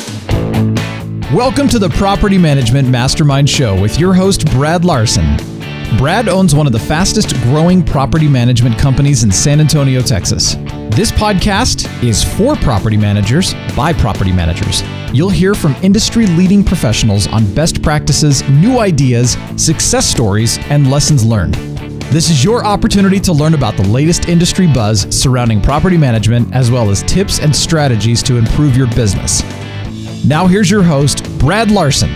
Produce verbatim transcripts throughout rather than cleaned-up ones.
Welcome to the Property Management Mastermind Show with your host, Brad Larson. Brad owns one of the fastest growing property management companies in San Antonio, Texas. This podcast is for property managers by property managers. You'll hear from industry-leading professionals on best practices, new ideas, success stories, and lessons learned. This is your opportunity to learn about the latest industry buzz surrounding property management, as well as tips and strategies to improve your business. Now here's your host, Brad Larson.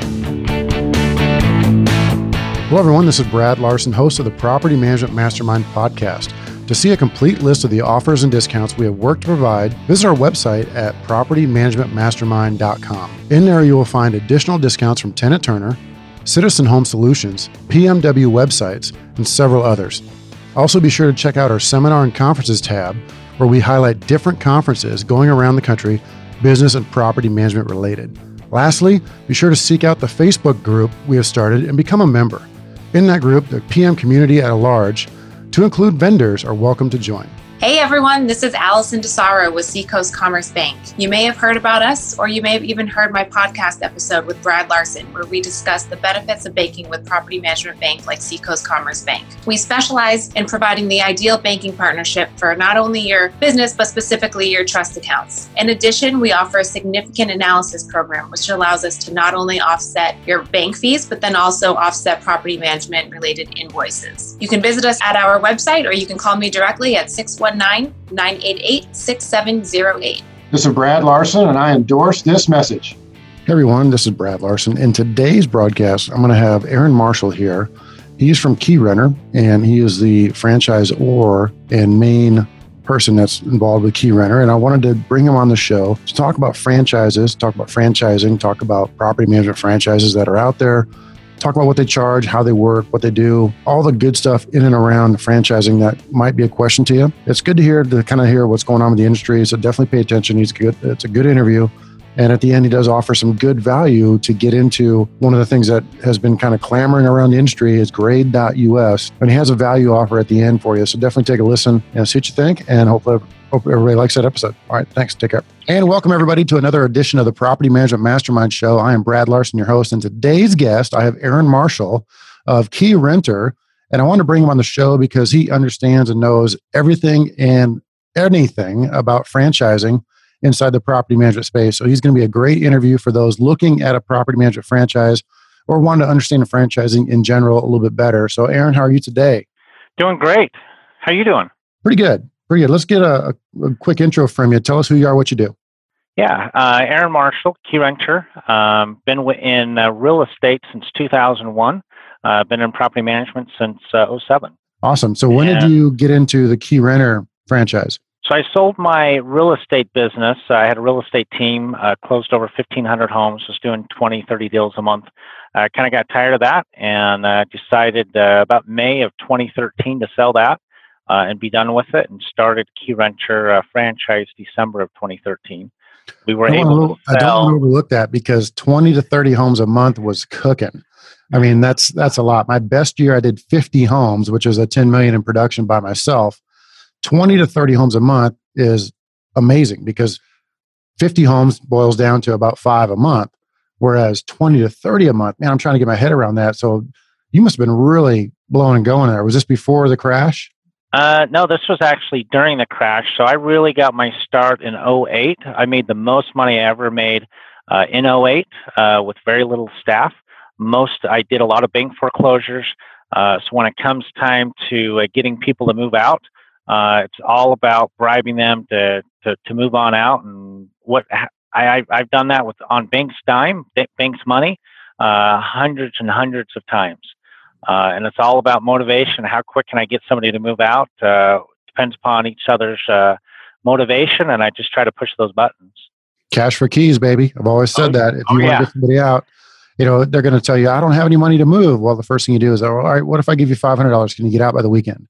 Hello everyone, this is Brad Larson, host of the Property Management Mastermind podcast. To see a complete list of the offers and discounts we have worked to provide, visit our website at property management mastermind dot com. In there you will find additional discounts from Tenant Turner, Citizen Home Solutions, P M W websites, and several others. Also be sure to check out our Seminar and Conferences tab, where we highlight different conferences going around the country, business and property management related. Lastly, be sure to seek out the Facebook group we have started and become a member. In that group, the P M community at large, to include vendors, are welcome to join. Hey everyone, this is Allison DeSaro with Seacoast Commerce Bank. You may have heard about us, or you may have even heard my podcast episode with Brad Larson, where we discuss the benefits of banking with property management bank like Seacoast Commerce Bank. We specialize in providing the ideal banking partnership for not only your business, but specifically your trust accounts. In addition, we offer a significant analysis program, which allows us to not only offset your bank fees, but then also offset property management related invoices. You can visit us at our website, or you can call me directly at six one nine, nine eight eight, six seven zero eight. This is Brad Larson, and I endorse this message. Hey everyone, this is Brad Larson. In today's broadcast, I'm going to have Aaron Marshall here. He's from Key Renter, and he is the franchisor and main person that's involved with Key Renter. And I wanted to bring him on the show to talk about franchises, talk about franchising, talk about property management franchises that are out there, talk about what they charge, how they work, what they do, all the good stuff in and around franchising that might be a question to you. It's good to hear, to kind of hear what's going on with the industry. So definitely pay attention. He's good. It's a good interview. And at the end, he does offer some good value to get into. One of the things that has been kind of clamoring around the industry is grade dot U S. And he has a value offer at the end for you. So definitely take a listen and see what you think. And hopefully, hope everybody likes that episode. All right. Thanks. Take care. And welcome everybody to another edition of the Property Management Mastermind Show. I am Brad Larson, your host. And today's guest, I have Aaron Marshall of Key Renter. And I want to bring him on the show because he understands and knows everything and anything about franchising inside the property management space. So he's going to be a great interview for those looking at a property management franchise or want to understand franchising in general a little bit better. So Aaron, how are you today? Doing great. How are you doing? Pretty good. Pretty good. Let's get a, a, a quick intro from you. Tell us who you are, what you do. Yeah, uh, Aaron Marshall, Key Renter. Um, been w- in uh, real estate since two thousand one. Uh, been in property management since uh, oh seven. Awesome. So when and, did you get into the Key Renter franchise? So I sold my real estate business. I had a real estate team, uh, closed over fifteen hundred homes, was doing twenty, thirty deals a month. I uh, kind of got tired of that and uh, decided uh, about May of twenty thirteen to sell that uh, and be done with it, and started Key Renter uh, franchise December of twenty thirteen. We were I able want to, to sell. I don't want to overlook that because twenty to thirty homes a month was cooking. I mean, that's that's a lot. My best year, I did fifty homes, which is a ten million in production by myself. twenty to thirty homes a month is amazing because fifty homes boils down to about five a month, whereas twenty to thirty a month, man, I'm trying to get my head around that. So you must have been really blowing and going there. Was this before the crash? Uh, no, this was actually during the crash. So I really got my start in oh eight. I made the most money I ever made uh, in oh eight uh, with very little staff. Most, I did a lot of bank foreclosures. Uh, so when it comes time to uh, getting people to move out, Uh, it's all about bribing them to, to, to move on out. And what I, I've done that with on bank's dime, bank's money, uh, hundreds and hundreds of times. Uh, and it's all about motivation. How quick can I get somebody to move out? Uh, depends upon each other's uh, motivation. And I just try to push those buttons. Cash for keys, baby. I've always said oh, that. If oh, you want yeah. to get somebody out, you know, they're going to tell you, I don't have any money to move. Well, the first thing you do is, all right, what if I give you five hundred dollars? Can you get out by the weekend?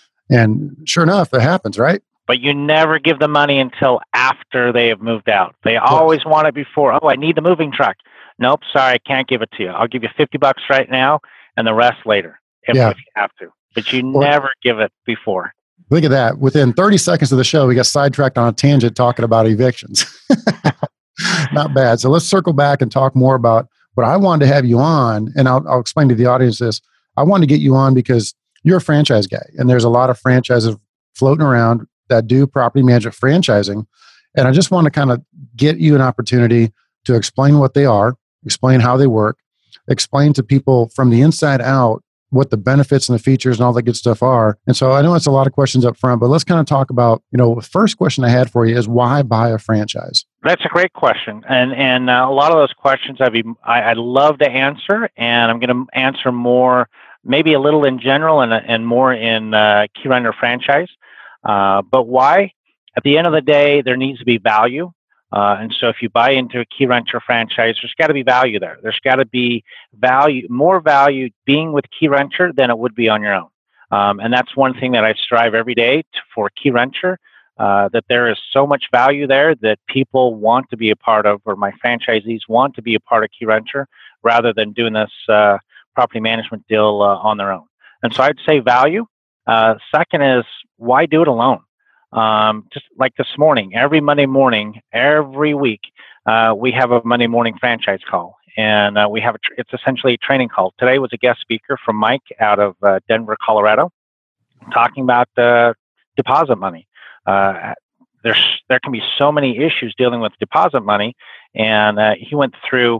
And sure enough, that happens, right? But you never give the money until after they have moved out. They always want it before. Oh, I need the moving truck. Nope, sorry, I can't give it to you. I'll give you fifty bucks right now and the rest later if, yeah. if you have to. But you Well, never give it before. Look at that. Within thirty seconds of the show, we got sidetracked on a tangent talking about evictions. Not bad. So let's circle back and talk more about what I wanted to have you on. And I'll, I'll explain to the audience this. I wanted to get you on because you're a franchise guy, and there's a lot of franchises floating around that do property management franchising. And I just want to kind of get you an opportunity to explain what they are, explain how they work, explain to people from the inside out what the benefits and the features and all that good stuff are. And so I know it's a lot of questions up front, but let's kind of talk about, you know, the first question I had for you is why buy a franchise? That's a great question. And and uh, a lot of those questions I'd, be, I, I'd love to answer, and I'm going to answer more, maybe a little in general and, and more in uh, Key Renter franchise. Uh, but why? At the end of the day, there needs to be value. Uh, and so if you buy into a Key Renter franchise, there's got to be value there. There's got to be value, more value being with Key Renter than it would be on your own. Um, and that's one thing that I strive every day to, for Key Renter, uh, that there is so much value there that people want to be a part of, or my franchisees want to be a part of Key Renter rather than doing this uh, property management deal uh, on their own. And so I'd say value. Uh, second is, why do it alone? Um, just like this morning, every Monday morning, every week, uh, we have a Monday morning franchise call, and uh, we have a tr- it's essentially a training call. Today was a guest speaker from Mike out of uh, Denver, Colorado, talking about uh, deposit money. Uh, there's there can be so many issues dealing with deposit money, and uh, he went through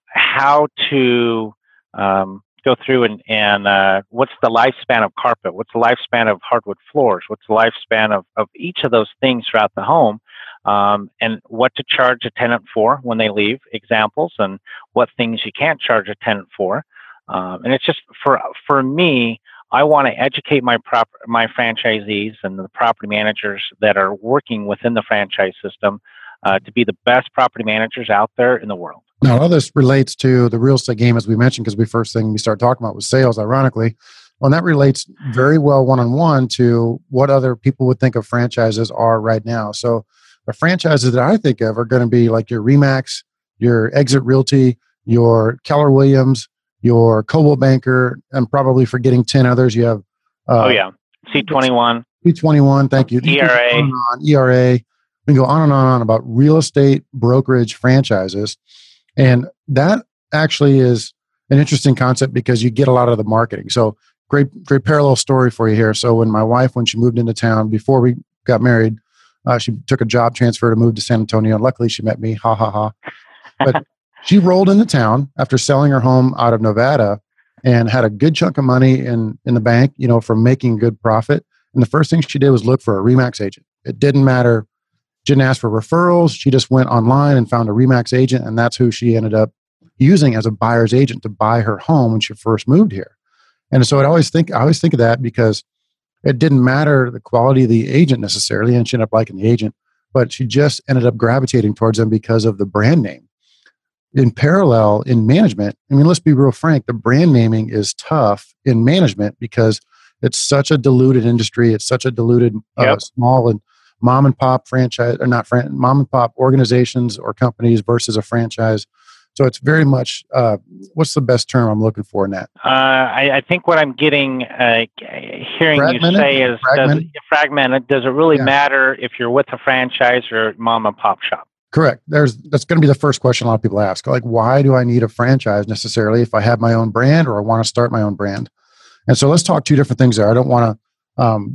how to um, go through and, and uh, what's the lifespan of carpet, what's the lifespan of hardwood floors, what's the lifespan of, of each of those things throughout the home, um, and what to charge a tenant for when they leave, examples, and what things you can't charge a tenant for. Um, and it's just, for for me, I want to educate my prop, my franchisees and the property managers that are working within the franchise system uh, to be the best property managers out there in the world. Now, all this relates to the real estate game, as we mentioned, because the first thing we started talking about was sales, ironically. Well, and that relates very well one-on-one to what other people would think of franchises are right now. So the franchises that I think of are going to be like your RE/MAX, your Exit Realty, your Keller Williams, your Coldwell Banker. I'm probably forgetting ten others. You have... Uh, oh, yeah. C twenty-one. C twenty-one, thank you. E R A. On on, E R A. We can go on and on and on about real estate brokerage franchises. And that actually is an interesting concept because you get a lot of the marketing. So great, great parallel story for you here. So when my wife, when she moved into town, before we got married, uh, she took a job transfer to move to San Antonio. And luckily she met me, ha, ha, ha. But she rolled into town after selling her home out of Nevada and had a good chunk of money in, in the bank, you know, from making good profit. And the first thing she did was look for a RE/MAX agent. It didn't matter. She didn't ask for referrals. She just went online and found a RE/MAX agent, and that's who she ended up using as a buyer's agent to buy her home when she first moved here. And so I always think I always think of that because it didn't matter the quality of the agent necessarily, and she ended up liking the agent, but she just ended up gravitating towards them because of the brand name. In parallel, in management, I mean, let's be real frank, the brand naming is tough in management because it's such a diluted industry. It's such a diluted, uh, yep. small and mom and pop franchise, or not fran- mom and pop organizations or companies versus a franchise. So it's very much, uh, what's the best term I'm looking for in that? Uh, I, I think what I'm getting, uh, hearing fragmented? you say is fragmented. Does, fragmented. Does it really yeah. matter if you're with a franchise or mom and pop shop? Correct. There's that's going to be the first question a lot of people ask. Like, why do I need a franchise necessarily if I have my own brand or I want to start my own brand? And so let's talk two different things there. I don't want to um,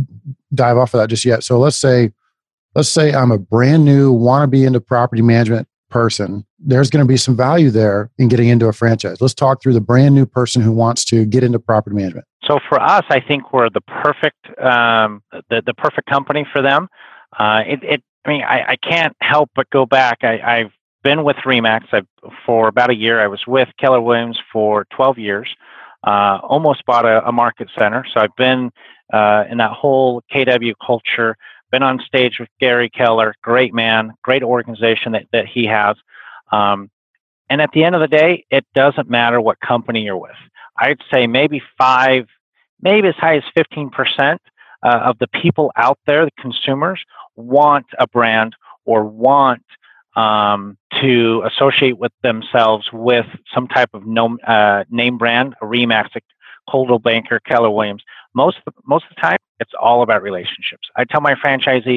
dive off of that just yet. So let's say, let's say I'm a brand new, want to be into property management person. There's going to be some value there in getting into a franchise. Let's talk through the brand new person who wants to get into property management. So for us, I think we're the perfect, um, the, the perfect company for them. Uh, it, it, I mean, I, I can't help but go back. I, I've been with RE/MAX I've, for about a year. I was with Keller Williams for twelve years. Uh, almost bought a, a market center. So I've been uh, in that whole K W culture, been on stage with Gary Keller, great man, great organization that, that he has. Um, and at the end of the day, it doesn't matter what company you're with. I'd say maybe five, maybe as high as fifteen percent uh, of the people out there, the consumers, want a brand or want um, to associate with themselves with some type of no, uh, name brand, a RE/MAX, Coldwell Banker, Keller Williams. Most most of the time, it's all about relationships. I tell my franchisees,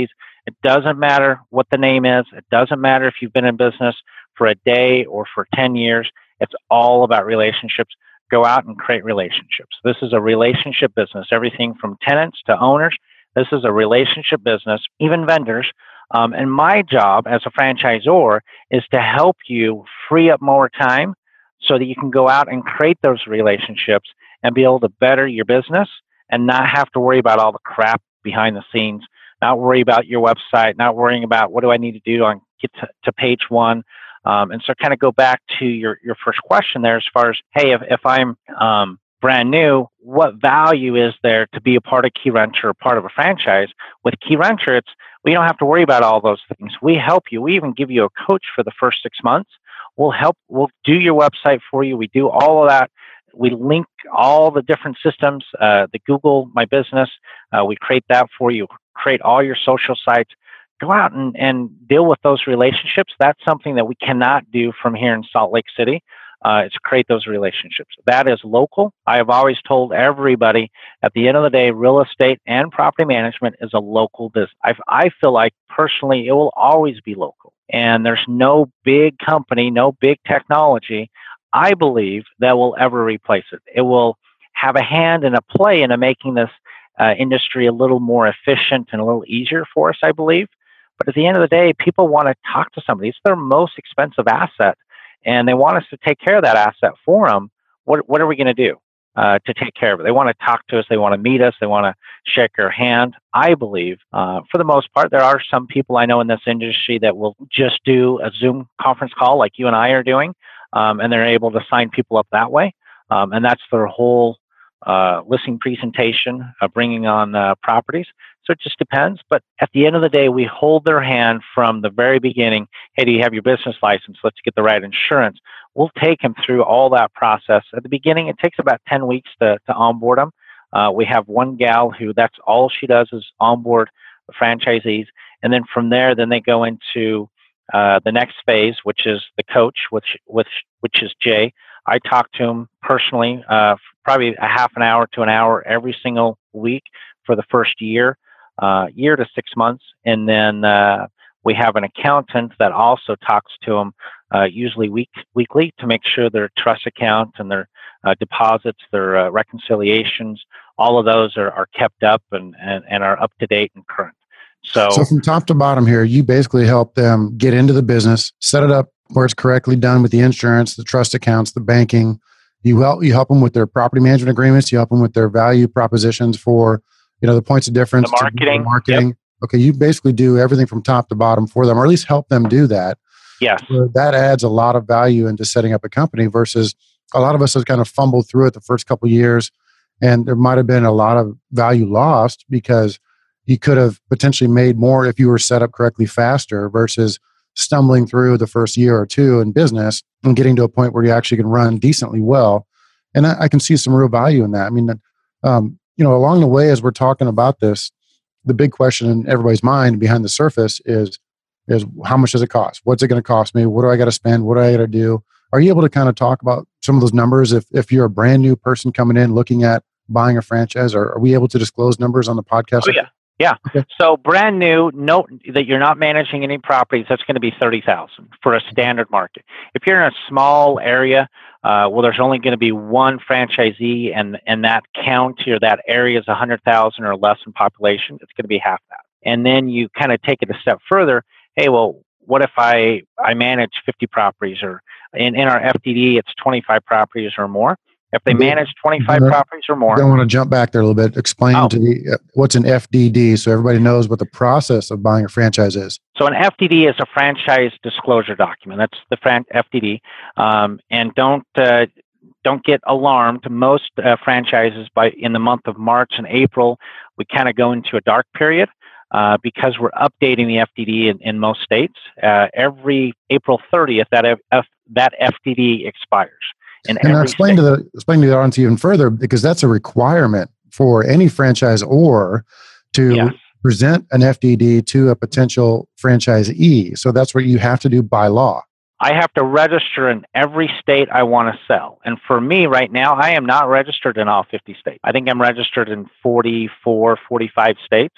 It doesn't matter what the name is. It doesn't matter if you've been in business for a day or for ten years. It's all about relationships. Go out and create relationships. This is a relationship business, everything from tenants to owners. This is a relationship business, even vendors. Um, and my job as a franchisor is to help you free up more time so that you can go out and create those relationships and be able to better your business and not have to worry about all the crap behind the scenes, not worry about your website, not worrying about what do I need to do on get to, to page one. Um, and so kind of go back to your, your first question there as far as, hey, if, if I'm um, brand new, what value is there to be a part of Key Renter or part of a franchise? With Key Renter, it's we don't have to worry about all those things. We help you. We even give you a coach for the first six months. We'll help. We'll do your website for you. We do all of that. We link all the different systems, uh, the Google My Business. Uh, we create that for you. Create all your social sites. Go out and, and deal with those relationships. That's something that we cannot do from here in Salt Lake City. Uh, is create those relationships. That is local. I have always told everybody at the end of the day, real estate and property management is a local business. I, I feel like personally it will always be local. And there's no big company, no big technology, I believe, that will ever replace it. It will have a hand and a play into making this uh, industry a little more efficient and a little easier for us, I believe. But at the end of the day, people want to talk to somebody. It's their most expensive asset. And they want us to take care of that asset for them. What what are we going to do uh, to take care of it? They want to talk to us. They want to meet us. They want to shake our hand. I believe, uh, for the most part, there are some people I know in this industry that will just do a Zoom conference call like you and I are doing, um, and they're able to sign people up that way. Um, and that's their whole uh, listing presentation, uh, bringing on uh, properties. So it just depends. But at the end of the day, we hold their hand from the very beginning. Hey, do you have your business license? Let's get the right insurance. We'll take them through all that process. At the beginning, it takes about ten weeks to, to onboard them. Uh, we have one gal who that's all she does is onboard the franchisees. And then from there, then they go into uh, the next phase, which is the coach, which, which, which is Jay. I talk to him personally, uh, probably a half an hour to an hour every single week for the first year. Uh, year to six months. And then uh, we have an accountant that also talks to them uh, usually week, weekly to make sure their trust account and their uh, deposits, their uh, reconciliations, all of those are, are kept up and, and, and are up to date and current. So, so from top to bottom here, you basically help them get into the business, set it up where it's correctly done with the insurance, the trust accounts, the banking. You help, you help them with their property management agreements. You help them with their value propositions for you know, the points of difference. The marketing. marketing. Yep. Okay, you basically do everything from top to bottom for them, or at least help them do that. Yes. So that adds a lot of value into setting up a company versus a lot of us have kind of fumbled through it the first couple of years, and there might have been a lot of value lost because you could have potentially made more if you were set up correctly faster versus stumbling through the first year or two in business and getting to a point where you actually can run decently well. And I, I can see some real value in that. I mean, um, you know, along the way, as we're talking about this, the big question in everybody's mind behind the surface is, is how much does it cost? What's it going to cost me? What do I got to spend? What do I got to do? Are you able to kind of talk about some of those numbers? If if you're a brand new person coming in looking at buying a franchise, or are we able to disclose numbers on the podcast? Oh, yeah. Yeah. Okay. So brand new, note that you're not managing any properties. That's going to be thirty thousand for a standard market. If you're in a small area, uh, well, there's only going to be one franchisee, and and that county or that area is a hundred thousand or less in population. It's going to be half that. And then you kind of take it a step further. Hey, well, what if I I manage fifty properties, or in in our F D D it's twenty-five properties or more? If they manage twenty-five properties or more. I want to jump back there a little bit. Explain oh. to me uh, what's an F D D so everybody knows what the process of buying a franchise is. So an F D D is a franchise disclosure document. That's the fran- F D D. Um, and don't uh, don't get alarmed. Most uh, franchises, by in the month of March and April, we kind of go into a dark period uh, because we're updating the F D D in, in most states. Uh, every April thirtieth, that F- that F D D expires. And explain to the explain to the audience even further, because that's a requirement for any franchisor to yes. present an F D D to a potential franchisee. So that's what you have to do by law. I have to register in every state I want to sell. And for me right now, I am not registered in all fifty states. I think I'm registered in forty-four, forty-five states.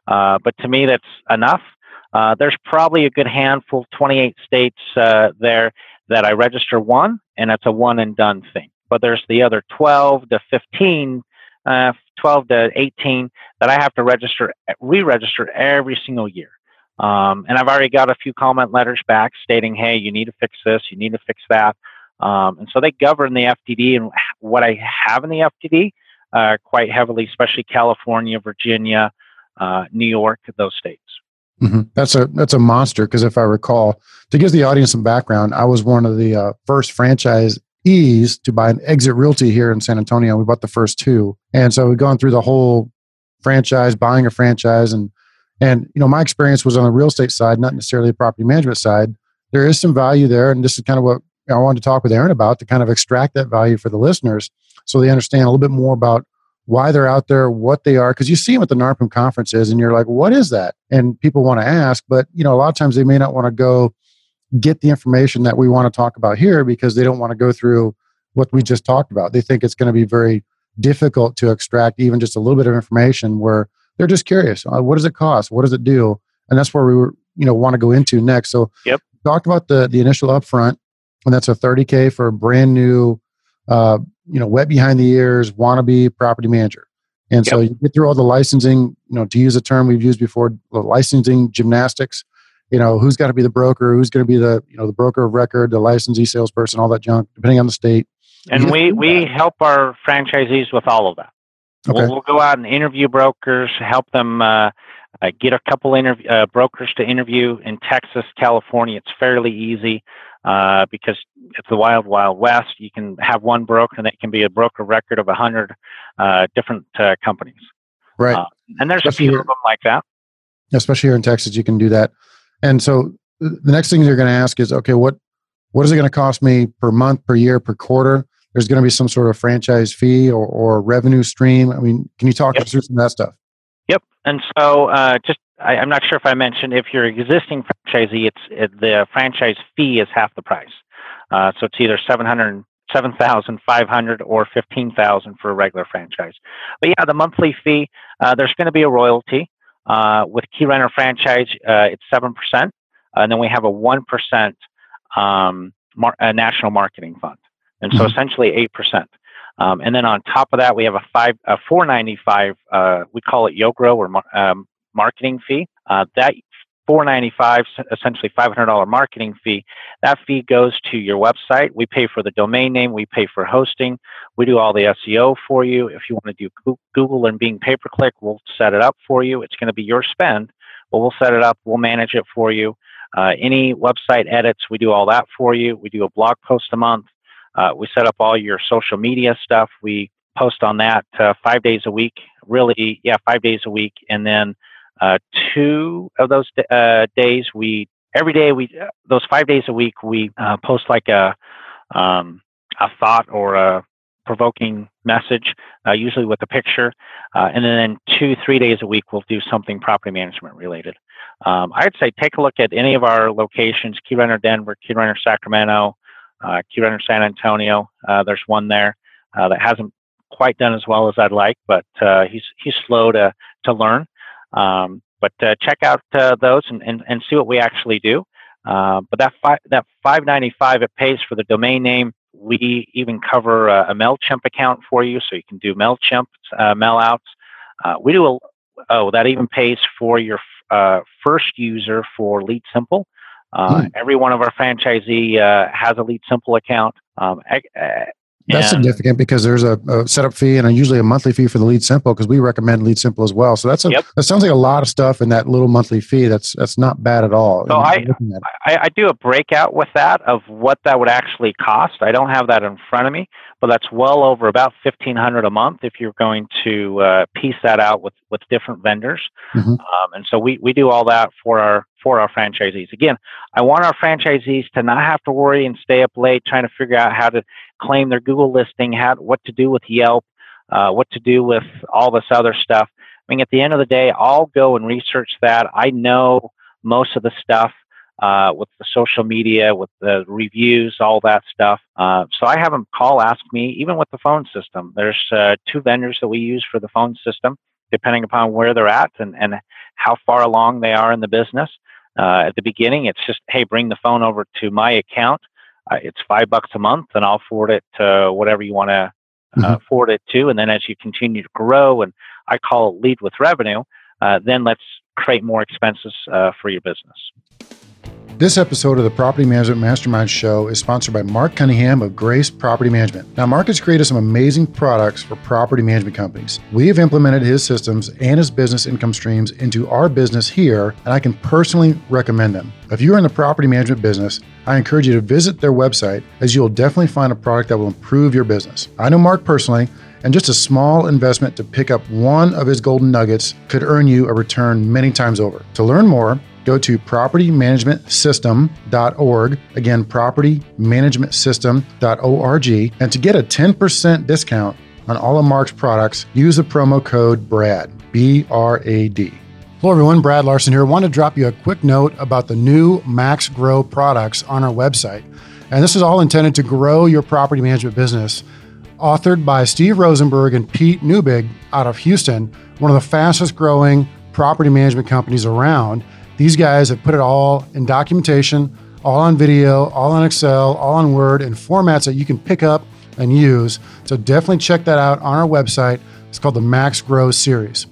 Uh, but to me, that's enough. Uh, there's probably a good handful, twenty-eight states uh, there that I register one, and it's a one and done thing. But there's the other twelve to fifteen, uh, twelve to eighteen that I have to register, re-register every single year. Um, and I've already got a few comment letters back stating, hey, you need to fix this, you need to fix that. Um, and so they govern the F D D and what I have in the F D D uh, quite heavily, especially California, Virginia, uh, New York, those states. Mm-hmm. That's a that's a monster, because if I recall, to give the audience some background, I was one of the uh, first franchisees to buy an Exit Realty here in San Antonio. We bought the first two, and so we've gone through the whole franchise, buying a franchise, and and you know my experience was on the real estate side, not necessarily the property management side. There is some value there, and this is kind of what I wanted to talk with Aaron about, to kind of extract that value for the listeners, so they understand a little bit more about why they're out there, what they are, because you see them at the NARPM conferences and you're like, what is that? And people want to ask, but you know, a lot of times they may not want to go get the information that we want to talk about here, because they don't want to go through what we just talked about. They think it's going to be very difficult to extract even just a little bit of information, where they're just curious. Uh, what does it cost? What does it do? And that's where we were, you know, want to go into next. So yep. we talked about the, the initial upfront, and that's a thirty K for a brand new, uh, you know, wet behind the ears, wannabe property manager. And so yep. you get through all the licensing, you know, to use a term we've used before, the licensing gymnastics, you know, who's got to be the broker, who's going to be the, you know, the broker of record, the licensee salesperson, all that junk, depending on the state. And we, we help our franchisees with all of that. Okay. We'll, we'll go out and interview brokers, help them uh, uh, get a couple interv- uh, brokers to interview in Texas, California. It's fairly easy. Uh, because it's the wild, wild west. You can have one broker that can be a broker record of a hundred uh, different uh, companies. Right. Uh, and there's especially a few here, of them like that. Especially here in Texas, you can do that. And so the next thing you're going to ask is, okay, what what is it going to cost me per month, per year, per quarter? There's going to be some sort of franchise fee or, or revenue stream. I mean, can you talk yep. us through some of that stuff? Yep. And so uh, just I, I'm not sure if I mentioned, if you're an existing franchisee, it's it, the franchise fee is half the price. Uh, so it's either seven hundred, seven thousand five hundred or fifteen thousand for a regular franchise. But yeah, the monthly fee, uh, there's going to be a royalty. Uh, with Key Renter franchise, uh, it's seven percent. Uh, and then we have a one percent um, mar- a national marketing fund. And so mm-hmm. essentially eight percent. Um, and then on top of that, we have a five, a four ninety-five. Uh, we call it YoGrow or um, marketing fee. Uh, that four ninety-five, essentially five hundred dollars marketing fee. That fee goes to your website. We pay for the domain name. We pay for hosting. We do all the S E O for you. If you want to do Google and Bing pay-per-click, we'll set it up for you. It's going to be your spend, but we'll set it up. We'll manage it for you. Uh, any website edits, we do all that for you. We do a blog post a month. Uh, we set up all your social media stuff. We post on that uh, five days a week. Really, yeah, five days a week. And then uh, two of those uh, days, we every day we those five days a week we uh, post like a um, a thought or a provoking message, uh, usually with a picture. Uh, and then two, three days a week we'll do something property management related. Um, I'd say take a look at any of our locations: Key Renter Denver, Key Renter Sacramento, Uh, Key Renter San Antonio. Uh, there's one there uh, that hasn't quite done as well as I'd like, but uh, he's he's slow to to learn. Um, but uh, check out uh, those and, and, and see what we actually do. Uh, but that fi- that five ninety-five, it pays for the domain name. We even cover a, a MailChimp account for you, so you can do MailChimp uh, mail outs. Uh, we do a, oh that even pays for your uh, first user for Lead Simple. Uh, hmm. Every one of our franchisee uh, has a Lead Simple account. Um, uh, That's significant, because there's a, a setup fee and a, usually a monthly fee for the Lead Simple, because we recommend Lead Simple as well. So that's a, yep. that sounds like a lot of stuff in that little monthly fee. That's that's not bad at all. So I, I I do a breakout with that of what that would actually cost. I don't have that in front of me, but that's well over about fifteen hundred dollars a month if you're going to uh, piece that out with, with different vendors. Mm-hmm. Um, and so we, we do all that for our for our franchisees. Again, I want our franchisees to not have to worry and stay up late trying to figure out how to claim their Google listing, how what to do with Yelp, uh, what to do with all this other stuff. I mean, at the end of the day, I'll go and research that. I know most of the stuff uh, with the social media, with the reviews, all that stuff. Uh, so I have them call, ask me, even with the phone system. There's uh, two vendors that we use for the phone system. depending upon where they're at and, and how far along they are in the business. Uh, at the beginning, it's just, hey, bring the phone over to my account. Uh, it's five bucks a month, and I'll forward it to whatever you want to uh, mm-hmm. forward it to. And then as you continue to grow, and I call it lead with revenue, uh, then let's create more expenses uh, for your business. This episode of the Property Management Mastermind Show is sponsored by Mark Cunningham of Grace Property Management. Now, Mark has created some amazing products for property management companies. We have implemented his systems and his business income streams into our business here, and I can personally recommend them. If you are in the property management business, I encourage you to visit their website, as you will definitely find a product that will improve your business. I know Mark personally, and just a small investment to pick up one of his golden nuggets could earn you a return many times over. To learn more, go to property management system dot org. Again, property management system dot org. And to get a ten percent discount on all of Mark's products, use the promo code BRAD, B R A D. Hello everyone, Brad Larson here. I want to drop you a quick note about the new Max Grow products on our website. And this is all intended to grow your property management business. Authored by Steve Rosenberg and Pete Newbig out of Houston, one of the fastest growing property management companies around. These guys have put it all in documentation, all on video, all on Excel, all on Word, in formats that you can pick up and use. So definitely check that out on our website. It's called the Max Grow series.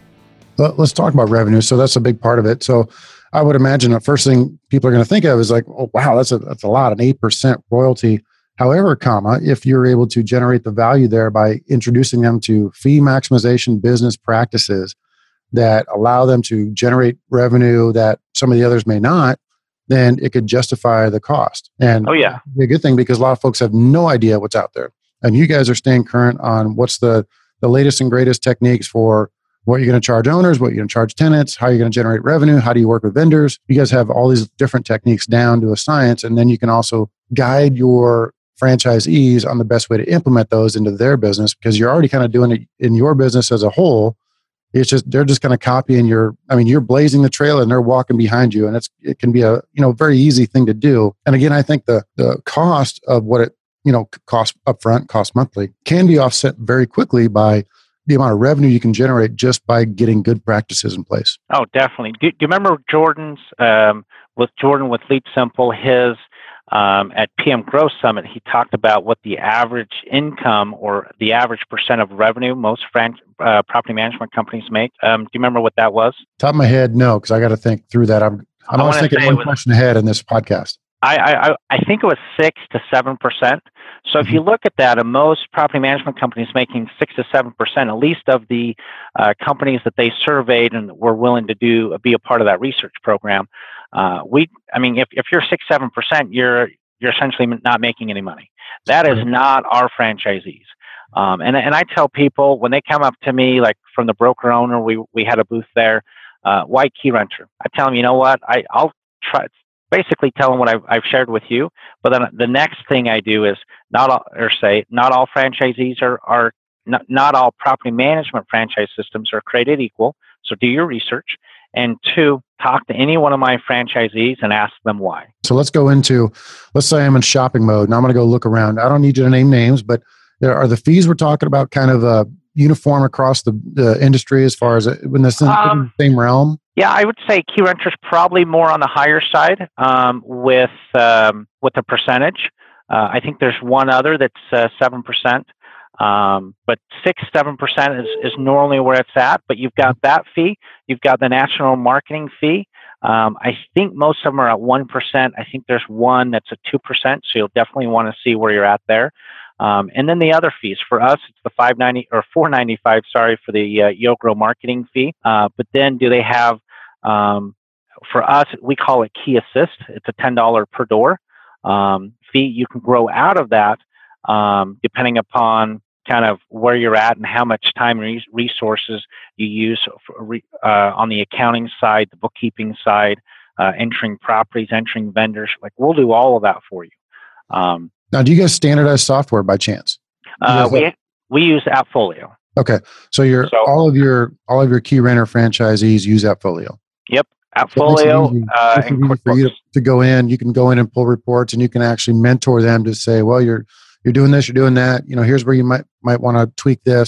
Let's talk about revenue. So that's a big part of it. So I would imagine the first thing people are going to think of is like, oh, wow, that's a, that's a lot, an eight percent royalty. However, comma, if you're able to generate the value there by introducing them to fee maximization business practices that allow them to generate revenue that some of the others may not, then it could justify the cost. And oh, yeah. It'd be a good thing because a lot of folks have no idea what's out there. And you guys are staying current on what's the, the latest and greatest techniques for what you're going to charge owners, what you're going to charge tenants, how you're going to generate revenue, how do you work with vendors. You guys have all these different techniques down to a science, and then you can also guide your franchisees on the best way to implement those into their business, because you're already kind of doing it in your business as a whole. It's just, they're just kind of copying your, I mean, you're blazing the trail and they're walking behind you, and it's, it can be a, you know, very easy thing to do. And again, I think the, the cost of what it, you know, costs upfront, costs monthly, can be offset very quickly by the amount of revenue you can generate just by getting good practices in place. Oh, definitely. Do, do you remember Jordan's, um, with Jordan with Lead Simple, his, Um, at P M Growth Summit, he talked about what the average income or the average percent of revenue most fran- uh, property management companies make. Um, do you remember what that was? Top of my head, no, because I got to think through that. I'm, I'm always thinking one was, question ahead in this podcast. I, I, I think it was six to seven percent. So mm-hmm. if you look at that, uh, most property management companies making six to seven percent, at least of the uh, companies that they surveyed and were willing to do uh, be a part of that research program. Uh, we, I mean, if, if you're six, seven percent, you're you're essentially not making any money. That is not our franchisees. Um, and and I tell people when they come up to me, like from the broker owner, we we had a booth there, uh, white key renter. I tell them, you know what, I I'll try. Basically, tell them what I've I've shared with you. But then the next thing I do is not all, or say not all franchisees are are not, not all property management franchise systems are created equal. So do your research. And two, talk to any one of my franchisees and ask them why. So let's go into, let's say I'm in shopping mode and I'm going to go look around. I don't need you to name names, but there are the fees we're talking about kind of uh, uniform across the, the industry as far as when this is um, in the same realm? Yeah, I would say key renters probably more on the higher side um, with um, with the percentage. Uh, I think there's one other that's uh, seven percent. Um, but six, seven percent is, is normally where it's at, but you've got that fee, you've got the national marketing fee. Um, I think most of them are at one percent. I think there's one that's at two percent. So you'll definitely want to see where you're at there. Um, and then the other fees for us, it's the five ninety or four ninety-five, sorry, for the uh, YoGrow marketing fee. Uh, but then do they have, um, for us, we call it Key Assist. It's a ten dollars per door um, fee. You can grow out of that um, depending upon kind of where you're at and how much time and resources you use for, uh, on the accounting side, the bookkeeping side, uh, entering properties, entering vendors. Like we'll do all of that for you. Um, now, do you guys standardize software by chance? Uh, we we use Appfolio. Okay, so your so, all of your all of your key renter franchisees use Appfolio. Yep, Appfolio so uh, and QuickBooks. For you to, to go in, you can go in and pull reports, and you can actually mentor them to say, well, you're You're doing this, you're doing that. You know, here's where you might might want to tweak this.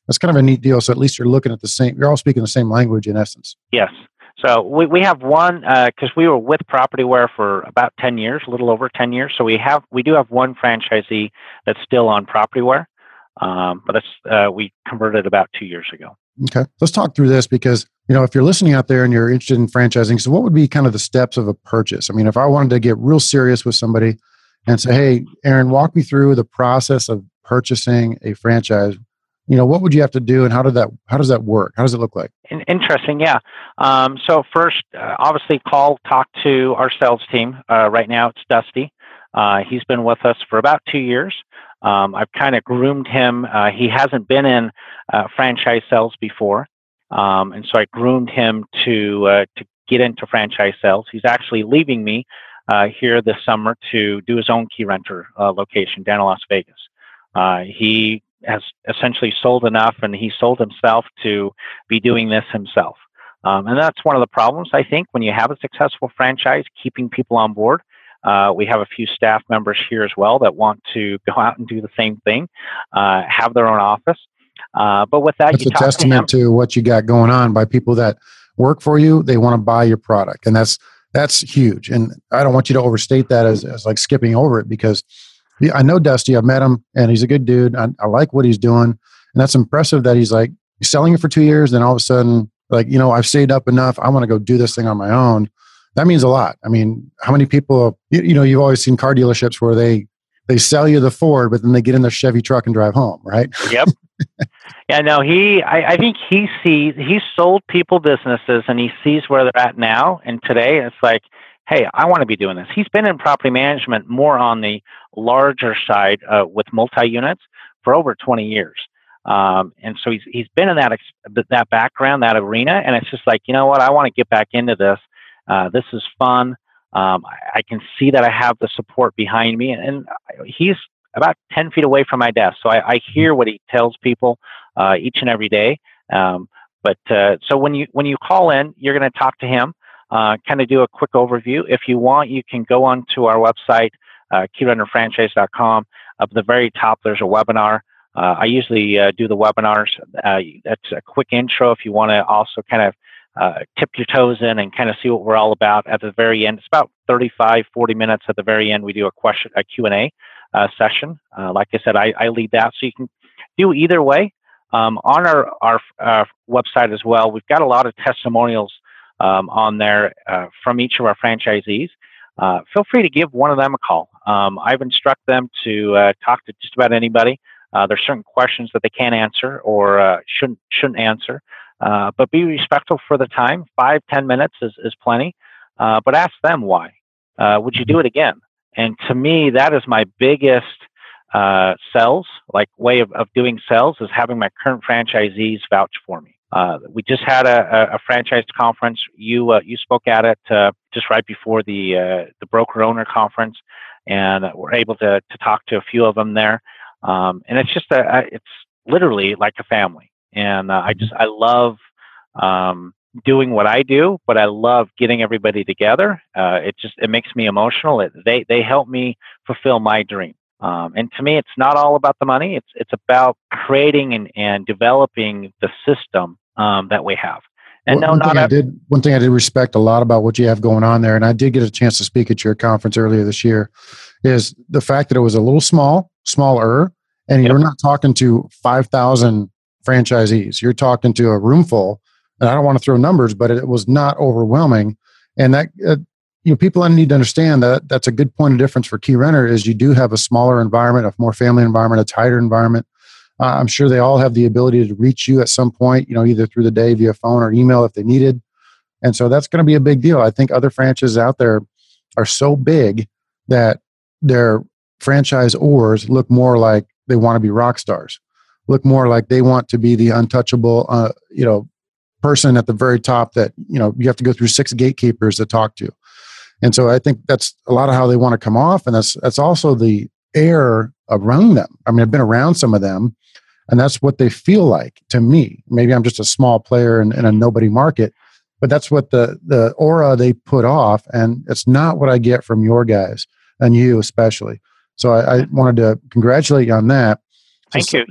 that's kind of a neat deal. So at least you're looking at the same, you're all speaking the same language in essence. Yes. So we, we have one, because uh, we were with PropertyWare for about ten years, a little over ten years. So we have we do have one franchisee that's still on PropertyWare, um, but it's, uh, we converted about two years ago. Okay. Let's talk through this because, you know, if you're listening out there and you're interested in franchising, so what would be kind of the steps of a purchase? I mean, if I wanted to get real serious with somebody and say, hey, Aaron, walk me through the process of purchasing a franchise, you know, what would you have to do and how did that, how does that work? How does it look like? Interesting. Yeah. Um, so first, uh, obviously call, talk to our sales team. Uh, right now it's Dusty. Uh, he's been with us for about two years. Um, I've kind of groomed him. Uh, he hasn't been in uh, franchise sales before. Um, and so I groomed him to, uh, to get into franchise sales. He's actually leaving me uh, here this summer to do his own Key Renter uh, location down in Las Vegas. Uh, he has essentially sold enough and he sold himself to be doing this himself. Um, and that's one of the problems, I think, when you have a successful franchise, keeping people on board. Uh, we have a few staff members here as well that want to go out and do the same thing, uh, have their own office. Uh, but with that, that's you a testament to, to what you got going on by people that work for you. They want to buy your product, and that's that's huge. And I don't want you to overstate that as, as like skipping over it because I know Dusty. I've met him, and he's a good dude. I, I like what he's doing, and that's impressive. That he's like he's selling it for two years, then all of a sudden, like you know, I've saved up enough. I want to go do this thing on my own. That means a lot. I mean, how many people, you, you know, you've always seen car dealerships where they, they sell you the Ford, but then they get in their Chevy truck and drive home, right? Yep. Yeah, no, he, I, I think he sees, he's sold people businesses and he sees where they're at now. And today it's like, hey, I want to be doing this. He's been in property management more on the larger side uh, with multi-units for over twenty years. Um, and so he's, he's been in that, that background, that arena. And it's just like, you know what, I want to get back into this. Uh, this is fun. Um, I, I can see that I have the support behind me, and, and he's about ten feet away from my desk. So I, I hear what he tells people uh, each and every day. Um, but uh, so when you when you call in, you're going to talk to him, uh, kind of do a quick overview. If you want, you can go onto our website, uh, key renter franchise dot com. Up at the very top, there's a webinar. Uh, I usually uh, do the webinars. Uh, that's a quick intro if you want to also kind of Uh, tip your toes in and kind of see what we're all about at the very end. It's about thirty-five, forty minutes at the very end. We do a question, a Q and A uh, session. Uh, like I said, I, I lead that. So you can do either way. Um, on our, our uh, website as well, we've got a lot of testimonials um, on there uh, from each of our franchisees. Uh, feel free to give one of them a call. Um, I've instructed them to uh, talk to just about anybody. Uh, there's certain questions that they can't answer or uh, shouldn't shouldn't answer. Uh, but be respectful for the time. Five, ten minutes is, is plenty. Uh, but ask them why. Uh, would you do it again? And to me, that is my biggest uh, sales, like way of, of doing sales, is having my current franchisees vouch for me. Uh, we just had a, a, a franchise conference. You uh, you spoke at it uh, just right before the uh, the broker owner conference, and we're able to to talk to a few of them there. Um, and it's just a, a it's literally like a family. And uh, I just, I love um, doing what I do, but I love getting everybody together. Uh, it just, it makes me emotional. It, they, they help me fulfill my dream. Um, and to me, it's not all about the money. It's, it's about creating and, and developing the system um, that we have. And one, no, one not thing a, I did, one thing I did respect a lot about what you have going on there, and I did get a chance to speak at your conference earlier this year, is the fact that it was a little small, smaller, and yep. You're not talking to five thousand franchisees. You're talking to a room full, and I don't want to throw numbers, but it was not overwhelming. And that, uh, you know, people need to understand that that's a good point of difference for Key Renter is you do have a smaller environment, a more family environment, a tighter environment. Uh, I'm sure they all have the ability to reach you at some point, you know, either through the day via phone or email if they needed. And so that's going to be a big deal. I think other franchises out there are so big that their franchisors look more like they want to be rock stars. Look more like they want to be the untouchable, uh, you know, person at the very top that, you know, you have to go through six gatekeepers to talk to. And so I think that's a lot of how they want to come off. And that's, that's also the air around them. I mean, I've been around some of them and that's what they feel like to me. Maybe I'm just a small player in, in a nobody market, but that's what the, the aura they put off. And it's not what I get from your guys and you especially. So I, I wanted to congratulate you on that. Thank so you. Somebody,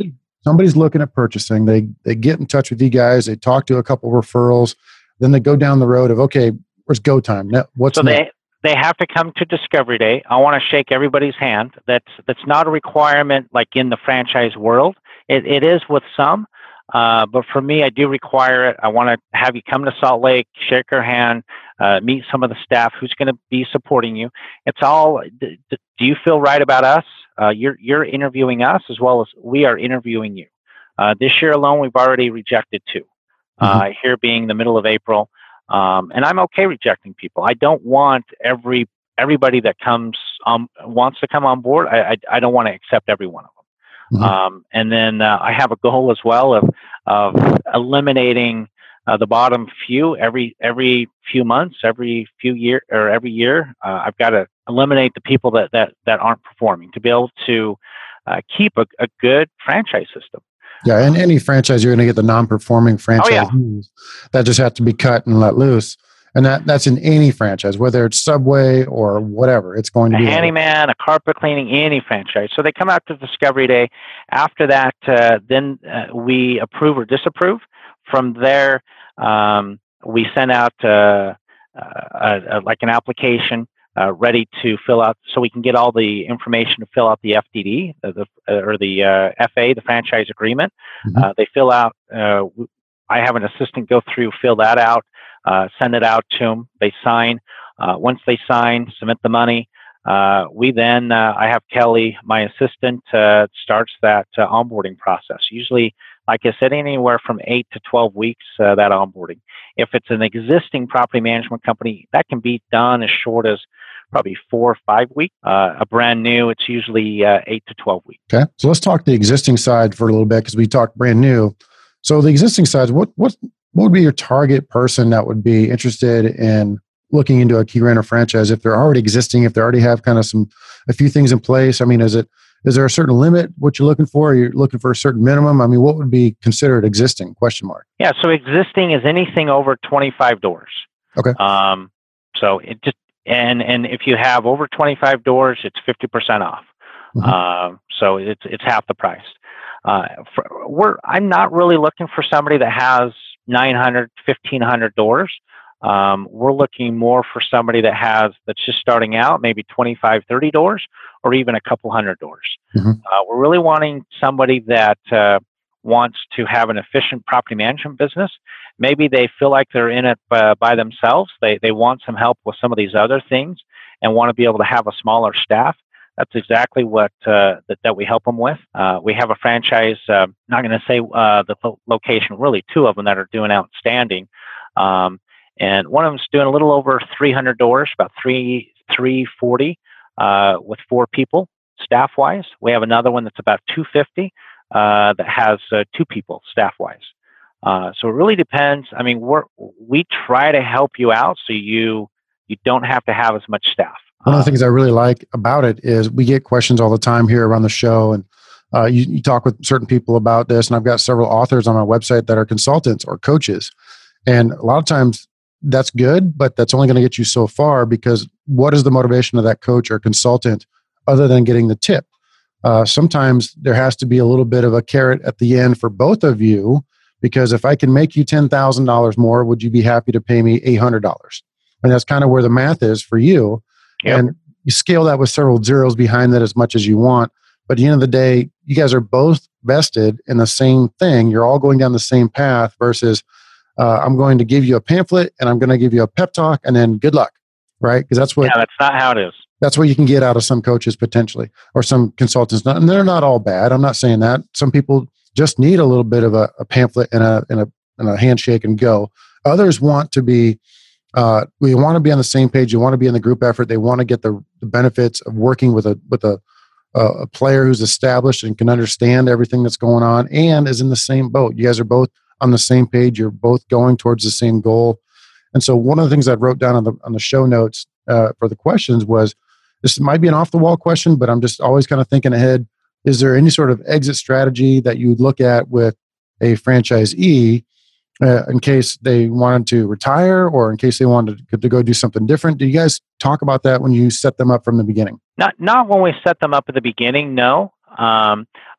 somebody's looking at purchasing. They they get in touch with you guys. They talk to a couple referrals. Then they go down the road of, okay, where's go time? What's so next? they they have to come to Discovery Day. I want to shake everybody's hand. That's that's not a requirement like in the franchise world. It it is with some, uh, but for me, I do require it. I want to have you come to Salt Lake, shake your hand, uh, meet some of the staff who's going to be supporting you. It's all. D- d- do you feel right about us? Uh, you're you're interviewing us as well as we are interviewing you. Uh, this year alone, we've already rejected two. Uh, mm-hmm. Here being the middle of April, um, and I'm okay rejecting people. I don't want every everybody that comes um, wants to come on board. I I, I don't want to accept every one of them. Mm-hmm. Um, and then uh, I have a goal as well of of eliminating uh, the bottom few every every few months, every few year or every year. Uh, I've got to eliminate the people that that that aren't performing to be able to uh, keep a, a good franchise system. Yeah, in any franchise, you're going to get the non-performing franchise oh, yeah. that just have to be cut and let loose, and that that's in any franchise, whether it's Subway or whatever. It's going to a be a handyman, a carpet cleaning, any franchise. So they come out to Discovery Day. After that, uh, then uh, we approve or disapprove. From there, um, we send out uh, uh, a, a, like an application. Uh, ready to fill out, so we can get all the information to fill out the F D D, uh, the, uh, or the uh, F A, the franchise agreement. Mm-hmm. Uh, they fill out. Uh, I have an assistant go through, fill that out, uh, send it out to them. They sign. Uh, once they sign, submit the money. Uh, we then, uh, I have Kelly, my assistant, uh, starts that uh, onboarding process. Usually, like I said, anywhere from eight to twelve weeks, uh, that onboarding. If it's an existing property management company, that can be done as short as probably four or five weeks. Uh, a brand new, it's usually uh, eight to twelve weeks. Okay. So let's talk the existing side for a little bit because we talked brand new. So the existing side, what, what, what would be your target person that would be interested in looking into a Key Renter franchise if they're already existing, if they already have kind of some, a few things in place? I mean, is it, is there a certain limit what you're looking for? Are you looking for a certain minimum? I mean, what would be considered existing? Question mark. Yeah. So existing is anything over twenty-five doors. Okay. Um, so it just, and, and if you have over twenty-five doors, it's fifty percent off. Mm-hmm. Uh, so it's, it's half the price. Uh, for, we're, I'm not really looking for somebody that has nine hundred, fifteen hundred doors. Um, we're looking more for somebody that has, that's just starting out, maybe twenty-five, thirty doors, or even a couple hundred doors. Mm-hmm. Uh, we're really wanting somebody that uh, wants to have an efficient property management business. Maybe they feel like they're in it uh, by themselves. They they want some help with some of these other things and want to be able to have a smaller staff. That's exactly what uh, that, that we help them with. Uh, we have a franchise, uh, not going to say uh, the lo- location, really two of them that are doing outstanding. Um, and one of them's doing a little over three hundred doors, about three, three forty uh, with four people staff-wise. We have another one that's about two fifty uh, that has uh, two people staff-wise. Uh, so it really depends. I mean, we're, we try to help you out so you you don't have to have as much staff. One of the things I really like about it is we get questions all the time here around the show, and uh, you, you talk with certain people about this, and I've got several authors on my website that are consultants or coaches. And a lot of times that's good, but that's only going to get you so far, because what is the motivation of that coach or consultant other than getting the tip? Uh, sometimes there has to be a little bit of a carrot at the end for both of you, because if I can make you ten thousand dollars more, would you be happy to pay me eight hundred dollars? And that's kind of where the math is for you. Yep. And you scale that with several zeros behind that as much as you want. But at the end of the day, you guys are both vested in the same thing. You're all going down the same path versus uh, I'm going to give you a pamphlet and I'm going to give you a pep talk and then good luck, right? Because that's what. Yeah, that's not how it is. That's what you can get out of some coaches potentially, or some consultants. And they're not all bad. I'm not saying that. Some people just need a little bit of a, a pamphlet and a, and a and a handshake and go. Others want to be. Uh, we want to be on the same page. You want to be in the group effort. They want to get the, the benefits of working with a with a, a player who's established and can understand everything that's going on and is in the same boat. You guys are both on the same page. You're both going towards the same goal. And so one of the things I wrote down on the on the show notes uh, for the questions was, this might be an off the wall question, but I'm just always kind of thinking ahead. Is there any sort of exit strategy that you look at with a franchisee? Uh, in case they wanted to retire or in case they wanted to, to go do something different? Do you guys talk about that when you set them up from the beginning? Not not when we set them up at the beginning, no. Um,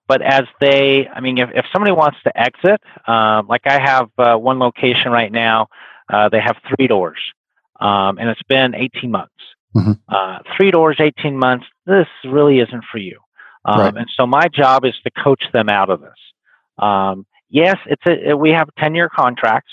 but as they, I mean, if, if somebody wants to exit, um, like I have uh, one location right now, uh, they have three doors, um, and it's been eighteen months. Mm-hmm. Uh, three doors, eighteen months, this really isn't for you. Um, Right. And so my job is to coach them out of this. Um, yes, it's a, we have ten-year contracts.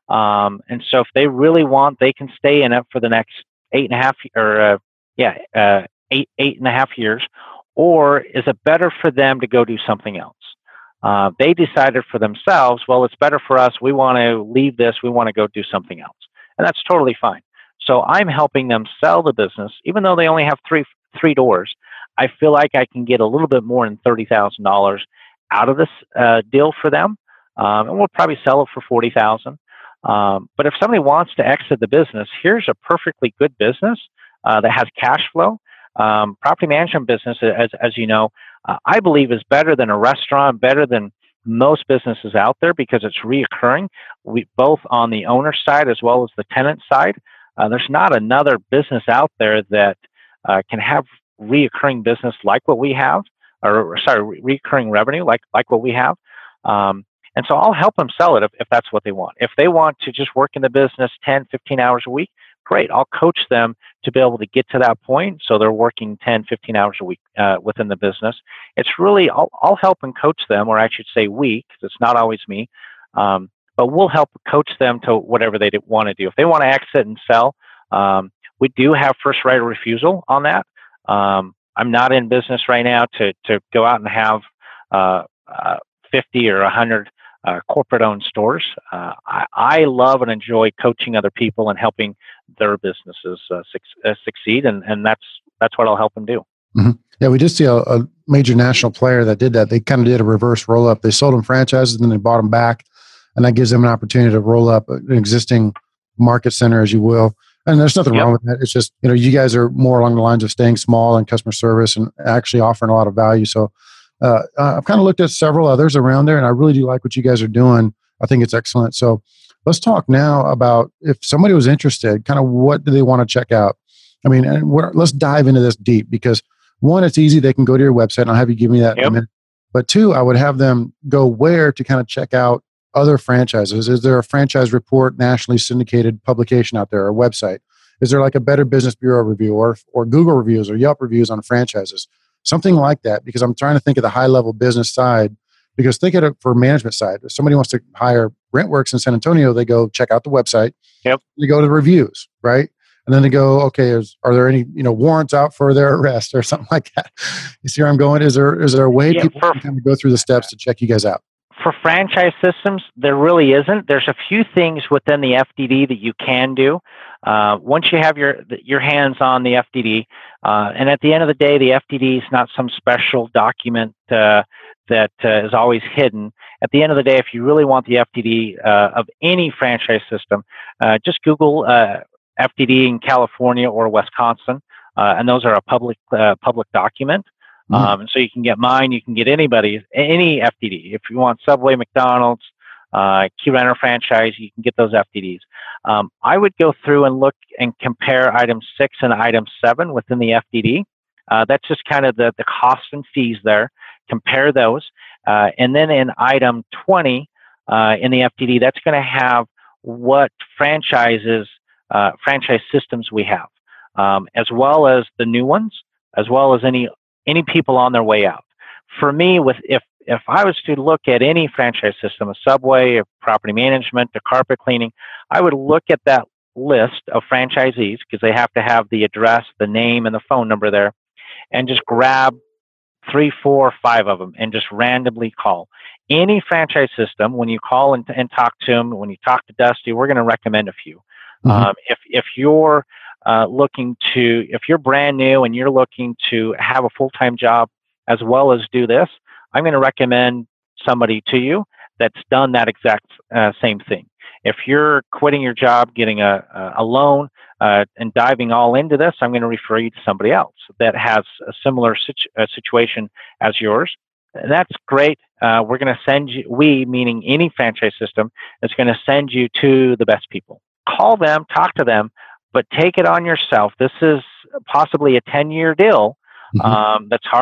Um, and so if they really want, they can stay in it for the next eight and a half, or uh, yeah, uh, eight, eight and a half years. Or is it better for them to go do something else? Uh, they decided for themselves, well, it's better for us. We want to leave this. We want to go do something else. And that's totally fine. So I'm helping them sell the business, even though they only have three three doors. I feel like I can get a little bit more than thirty thousand dollars out of this uh, deal for them, um, and we'll probably sell it for forty thousand dollars. Um, but if somebody wants to exit the business, here's a perfectly good business uh, that has cash flow. Um, property management business, as as you know, uh, I believe is better than a restaurant, better than most businesses out there because it's reoccurring. We both on the owner side as well as the tenant side. Uh, there's not another business out there that uh, can have reoccurring business like what we have, or sorry, re- recurring revenue like like what we have. Um, and so I'll help them sell it if, if that's what they want. If they want to just work in the business ten, fifteen hours a week, great. I'll coach them to be able to get to that point. So they're working ten, fifteen hours a week uh, within the business. It's really, I'll, I'll help and coach them, or I should say we, because it's not always me. Um, but we'll help coach them to whatever they want to do. If they want to exit and sell, um, we do have first right of refusal on that. Um, I'm not in business right now to to go out and have uh, uh, fifty or one hundred uh, corporate-owned stores. Uh, I, I love and enjoy coaching other people and helping their businesses uh, su- uh, succeed, and, and that's that's what I'll help them do. Mm-hmm. Yeah, we did see a, a major national player that did that. They kind of did a reverse roll-up. They sold them franchises, and then they bought them back, and that gives them an opportunity to roll up an existing market center, as you will. And there's nothing Yep. wrong with that. It's just, you know, you guys are more along the lines of staying small and customer service and actually offering a lot of value. So uh, I've kind of looked at several others around there, and I really do like what you guys are doing. I think it's excellent. So let's talk now about if somebody was interested, kind of what do they want to check out? I mean, and we're, let's dive into this deep because one, it's easy. They can go to your website, and I'll have you give me that in Yep. a minute. But two, I would have them go where to kind of check out other franchises. Is there a franchise report, nationally syndicated publication out there, or website? Is there like a Better Business Bureau review or or Google reviews or Yelp reviews on franchises? Something like that, because I'm trying to think of the high level business side. Because think of it for management side. If somebody wants to hire Rentworks in San Antonio, they go check out the website. Yep. They go to the reviews, right? And then they go, okay, is, are there any you know warrants out for their arrest or something like that? You see where I'm going? Is there is there a way Yeah, people for- can kind of go through the steps to check you guys out? For franchise systems, there really isn't. There's a few things within the F D D that you can do. Uh, once you have your your hands on the F D D, uh, and at the end of the day, the F D D is not some special document uh, that uh, is always hidden. At the end of the day, if you really want the F D D uh, of any franchise system, uh, just Google uh, F D D in California or Wisconsin, uh, and those are a public uh, public document. Um, and so you can get mine, you can get anybody's, any F D D. If you want Subway, McDonald's, uh, Key Renter franchise, you can get those F D Ds. Um, I would go through and look and compare item six and item seven within the F D D. Uh, that's just kind of the, the costs and fees there. Compare those. Uh, and then in item twenty uh, in the F D D, that's going to have what franchises, uh, franchise systems we have, um, as well as the new ones, as well as any any people on their way out. For me, with if if I was to look at any franchise system, a Subway, a property management, a carpet cleaning, I would look at that list of franchisees because they have to have the address, the name, and the phone number there, and just grab three, four, five of them and just randomly call. Any franchise system, when you call and, and talk to them, when you talk to Dusty, we're going to recommend a few. Mm-hmm. Um, if if you're Uh, looking to, if you're brand new and you're looking to have a full-time job as well as do this, I'm going to recommend somebody to you that's done that exact uh, same thing. If you're quitting your job, getting a, a loan, uh, and diving all into this, I'm going to refer you to somebody else that has a similar situ- uh, situation as yours. And that's great. Uh, we're going to send you, we, meaning any franchise system, is going to send you to the best people. Call them, talk to them, but take it on yourself. This is possibly a ten-year deal. Mm-hmm. Um, that's hard to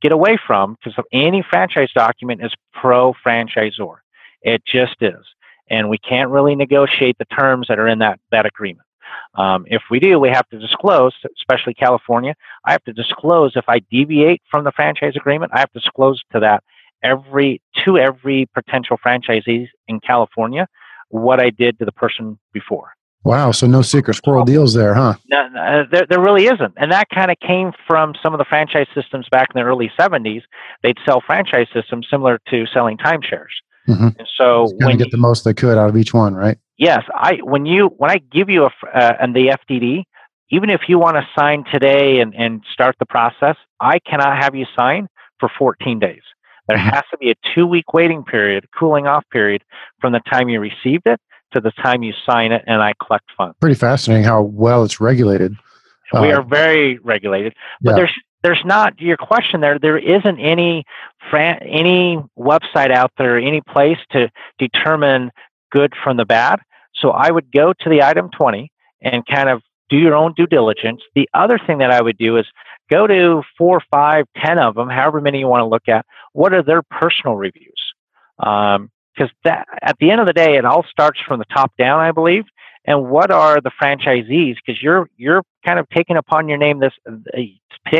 get away from, because any franchise document is pro-franchisor. It just is. And we can't really negotiate the terms that are in that, that agreement. Um, if we do, we have to disclose, especially California, I have to disclose if I deviate from the franchise agreement, I have to disclose to that every to every potential franchisees in California what I did to the person before. Wow. So no secret squirrel deals there, huh? No, no, there, there really isn't. And that kind of came from some of the franchise systems back in the early seventies. They'd sell franchise systems similar to selling timeshares. Mm-hmm. And so when you get the most they could out of each one, right? Yes. I, when you, when I give you a, uh, and the F D D, even if you want to sign today and, and start the process, I cannot have you sign for fourteen days. There mm-hmm. has to be a two week waiting period, cooling off period from the time you received it to the time you sign it and I collect funds. Pretty fascinating how well it's regulated. We uh, are very regulated, but yeah. there's, there's not, your question there, there isn't any fran- any website out there, any place to determine good from the bad. So I would go to the item twenty and kind of do your own due diligence. The other thing that I would do is go to four, five, ten of them, however many you want to look at. What are their personal reviews? Um, because that at the end of the day, it all starts from the top down, I believe. And what are the franchisees? Because you're you're kind of taking upon your name this, uh,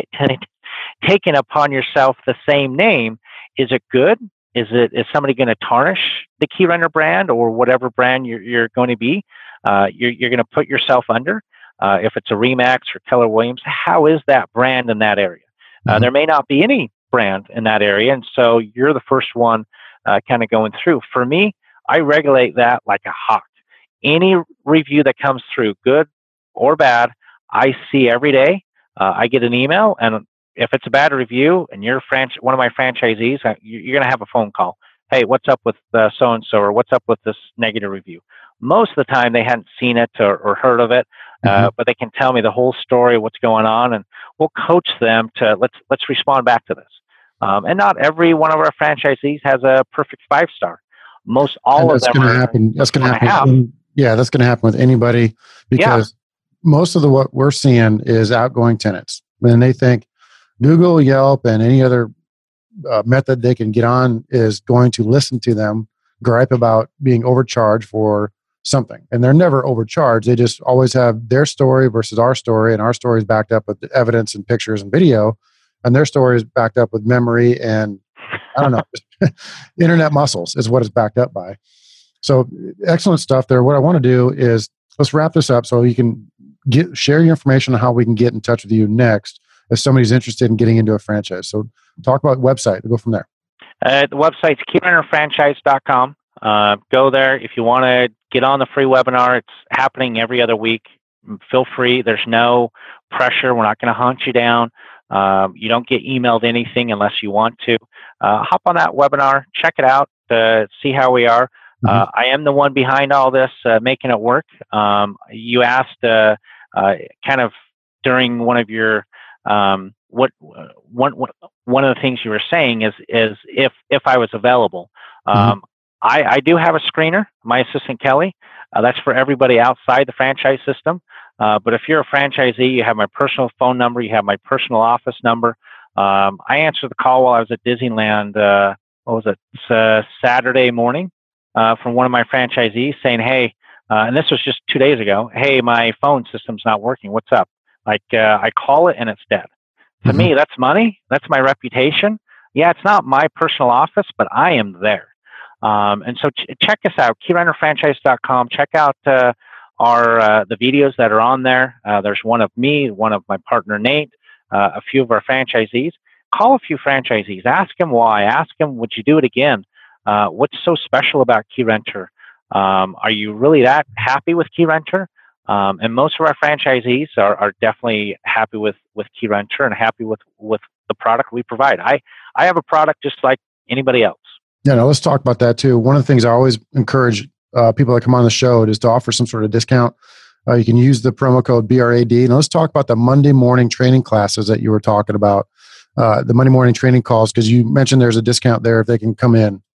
taking upon yourself the same name. Is it good? Is it is somebody going to tarnish the KeyRenter brand or whatever brand you're you're going to be? Uh, you're you're going to put yourself under. Uh, if it's a Remax or Keller Williams, how is that brand in that area? Uh, mm-hmm. There may not be any brand in that area, and so you're the first one uh, kind of going through. For me, I regulate that like a hawk. Any review that comes through, good or bad, I see every day. Uh, I get an email, and if it's a bad review and you're franch- one of my franchisees, you're going to have a phone call. Hey, what's up with uh, so-and-so, or what's up with this negative review? Most of the time, they hadn't seen it or, or heard of it, uh, mm-hmm. but they can tell me the whole story, what's going on, and we'll coach them to let's let's respond back to this. Um, and not every one of our franchisees has a perfect five star. Most all and of them gonna are. Happen. That's going to happen. Yeah, that's going to happen with anybody because yeah. most of the what we're seeing is outgoing tenants, and they think Google, Yelp, and any other uh, method they can get on is going to listen to them gripe about being overcharged for something. And they're never overcharged. They just always have their story versus our story, and our story is backed up with evidence and pictures and video, and their story is backed up with memory and, I don't know, internet muscles is what it's backed up by. So excellent stuff there. What I want to do is let's wrap this up so you can get share your information on how we can get in touch with you next if somebody's interested in getting into a franchise. So talk about website. We'll go from there. Uh, the website's key renter franchise dot com. Uh, go there. If you want to get on the free webinar, it's happening every other week. Feel free. There's no pressure. We're not going to hunt you down. Um, you don't get emailed anything unless you want to. Uh, hop on that webinar. Check it out. Uh, see how we are. Uh, I am the one behind all this, uh, making it work. Um, you asked uh, uh, kind of during one of your um, what one one of the things you were saying is is if if I was available. Um, mm-hmm. I, I do have a screener, my assistant Kelly. Uh, that's for everybody outside the franchise system. Uh, but if you're a franchisee, you have my personal phone number, you have my personal office number. Um, I answered the call while I was at Disneyland. Uh, what was it? Uh, Saturday morning. Uh, from one of my franchisees saying, hey, uh, and this was just two days ago, hey, my phone system's not working. What's up? Like, uh, I call it and it's dead. To mm-hmm. me, that's money. That's my reputation. Yeah, it's not my personal office, but I am there. Um, and so ch- check us out, key renter franchise dot com. Check out uh, our uh, the videos that are on there. Uh, there's one of me, one of my partner, Nate, uh, a few of our franchisees. Call a few franchisees. Ask them why. Ask them, would you do it again? Uh, what's so special about KeyRenter? Um, are you really that happy with KeyRenter? Um, and most of our franchisees are, are definitely happy with, with KeyRenter and happy with, with the product we provide. I, I have a product just like anybody else. Yeah, no, let's talk about that too. One of the things I always encourage uh, people that come on the show is to offer some sort of discount. Uh, you can use the promo code B R A D. And let's talk about the Monday morning training classes that you were talking about, uh, the Monday morning training calls, because you mentioned there's a discount there if they can come in.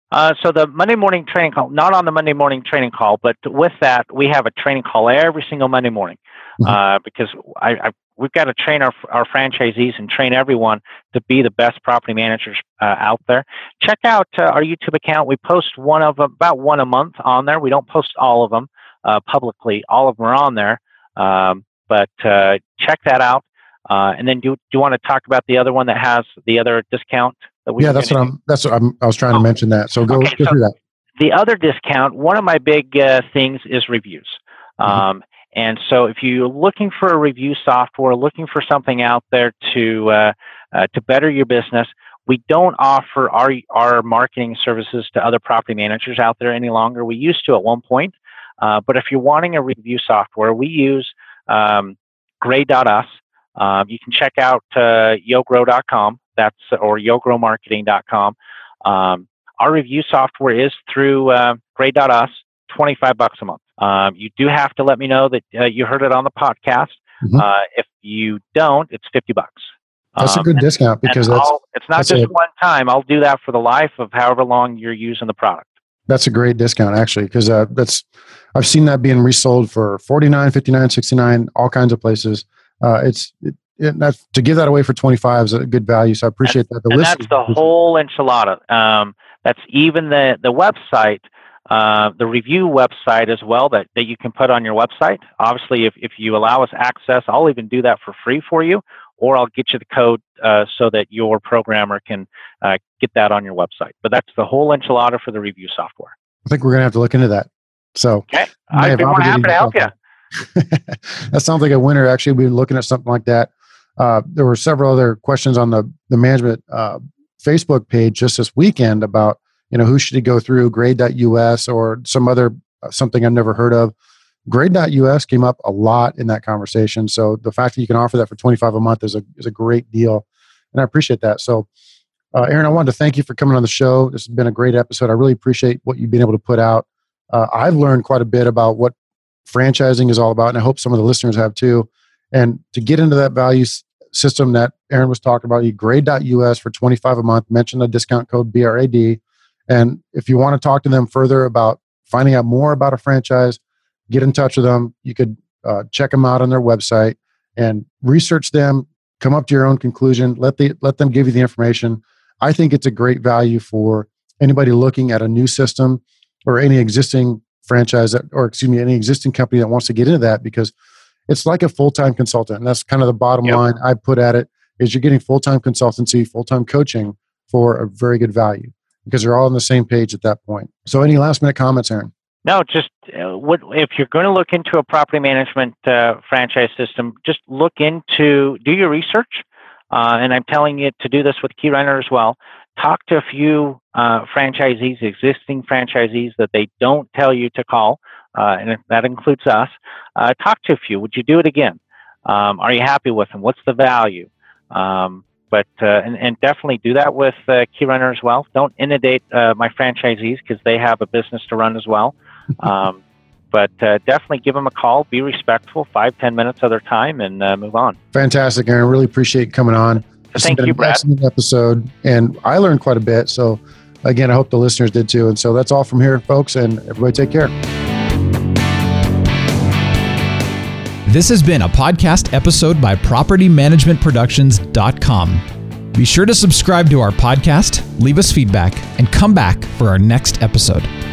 Uh, so the Monday morning training call, not on the Monday morning training call, but with that, we have a training call every single Monday morning mm-hmm. uh, because I, I, we've got to train our, our franchisees and train everyone to be the best property managers uh, out there. Check out uh, our YouTube account. We post one of about one a month on there. We don't post all of them uh, publicly. All of them are on there, um, but uh, check that out. Uh, and then do, do you want to talk about the other one that has the other discount? That we yeah, that's what I'm. That's what I'm. I was trying to oh. mention that. So go, okay, go so through that. The other discount. One of my big uh, things is reviews. Mm-hmm. Um, and so, if you're looking for a review software, looking for something out there to uh, uh, to better your business, we don't offer our our marketing services to other property managers out there any longer. We used to at one point, uh, but if you're wanting a review software, we use um, Grade dot us. Um, you can check out uh, yo grow dot com. That's or yo grow marketing dot com. Um, our review software is through uh, Grade dot us, twenty-five bucks a month. Um, you do have to let me know that uh, you heard it on the podcast. Mm-hmm. Uh, if you don't, it's fifty bucks. That's um, a good and, discount because that's, it's not just a, one time. I'll do that for the life of however long you're using the product. That's a great discount actually because uh, that's I've seen that being resold for forty-nine, fifty-nine, sixty-nine, all kinds of places. Uh, it's it, it, that's, to give that away for twenty-five is a good value. So I appreciate and, that. The and that's the whole enchilada. Um, that's even the the website, uh, the review website as well that, that you can put on your website. Obviously, if, if you allow us access, I'll even do that for free for you, or I'll get you the code uh, so that your programmer can uh, get that on your website. But that's the whole enchilada for the review software. I think we're going to have to look into that. So okay. I'd be more happy to help you. That sounds like a winner. Actually, we've been looking at something like that. Uh, there were several other questions on the the management uh, Facebook page just this weekend about, you know, who should he go through, Grade dot U S or some other uh, something I've never heard of. Grade dot U S came up a lot in that conversation. So the fact that you can offer that for twenty-five a month is a is a great deal, and I appreciate that. So, uh, Aaron, I wanted to thank you for coming on the show. This has been a great episode. I really appreciate what you've been able to put out. Uh, I've learned quite a bit about what franchising is all about, and I hope some of the listeners have too. And to get into that value s- system that Aaron was talking about, you Grade dot U S for twenty-five a month, mention the discount code B R A D. And if you want to talk to them further about finding out more about a franchise, get in touch with them. You could uh, check them out on their website and research them, come up to your own conclusion, let the, let them give you the information. I think it's a great value for anybody looking at a new system or any existing franchise that, or excuse me, any existing company that wants to get into that, because it's like a full-time consultant. And that's kind of the bottom yep. line I put at it, is you're getting full-time consultancy, full-time coaching for a very good value because they're all on the same page at that point. So any last minute comments, Aaron? No, just uh, what, if you're going to look into a property management uh, franchise system, just look into, do your research. Uh, and I'm telling you to do this with KeyRenter as well. Talk to a few uh, franchisees, existing franchisees that they don't tell you to call, uh, and that includes us. Uh, talk to a few. Would you do it again? Um, are you happy with them? What's the value? Um, but uh, and, and definitely do that with uh, KeyRenter as well. Don't inundate uh, my franchisees because they have a business to run as well. Um, but uh, definitely give them a call. Be respectful. Five, ten minutes of their time, and uh, move on. Fantastic, Aaron. Really appreciate coming on. This Thank you, Brad. Excellent episode, and I learned quite a bit. So, again, I hope the listeners did too. And so that's all from here, folks, and everybody take care. This has been a podcast episode by property management productions dot com. Be sure to subscribe to our podcast, leave us feedback, and come back for our next episode.